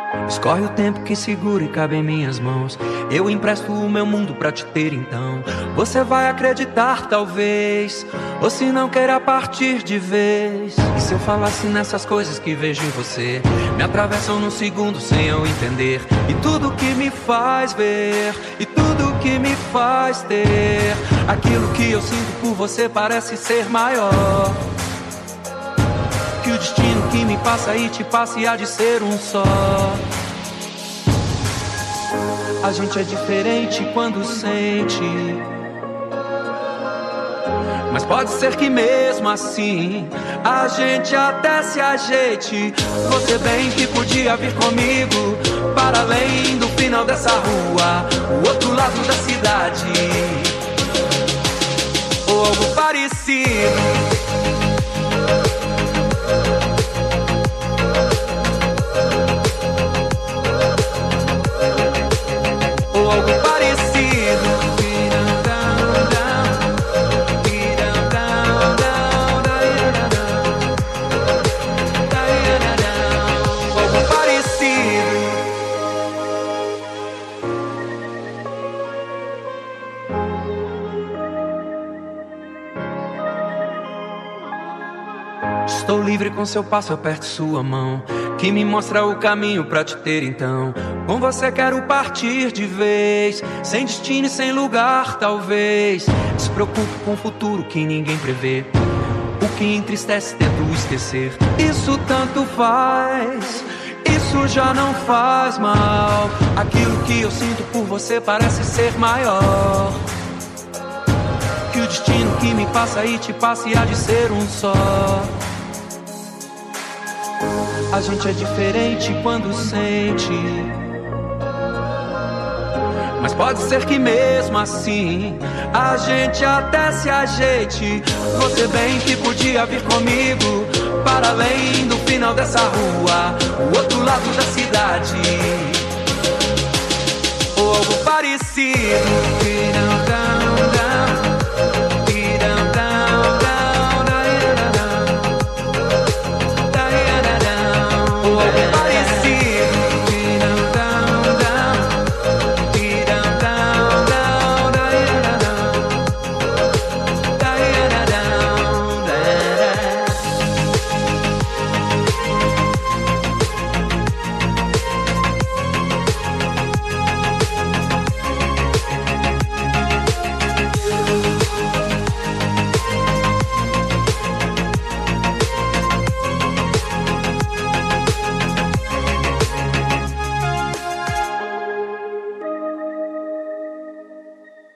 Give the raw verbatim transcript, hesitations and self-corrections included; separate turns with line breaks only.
Escorre o tempo que segura e cabe em minhas mãos. Eu empresto o meu mundo pra te ter então. Você vai acreditar talvez, ou se não queira partir de vez. E se eu falasse nessas coisas que vejo em você, me atravessam num segundo sem eu entender. E tudo que me faz ver, e tudo que me faz ter, aquilo que eu sinto por você parece ser maior que o destino que me passa e te passa e há de ser um só. A gente é diferente quando sente, mas pode ser que mesmo assim a gente até se ajeite. Você bem que podia vir comigo para além do final dessa rua, o outro lado da cidade, ou algo parecido. Algo parecido. Algo parecido. Estou livre com seu passo, aperto sua mão, que me mostra o caminho pra te ter então. Com você quero partir de vez, sem destino e sem lugar talvez. Despreocupo com o futuro que ninguém prevê, o que entristece tento esquecer. Isso tanto faz, isso já não faz mal. Aquilo que eu sinto por você parece ser maior que o destino que me passa e te passa e há de ser um só. A gente é diferente quando sente, mas pode ser que mesmo assim a gente até se ajeite. Você bem que podia vir comigo para além do final dessa rua, o outro lado da cidade, ou algo parecido. Oh,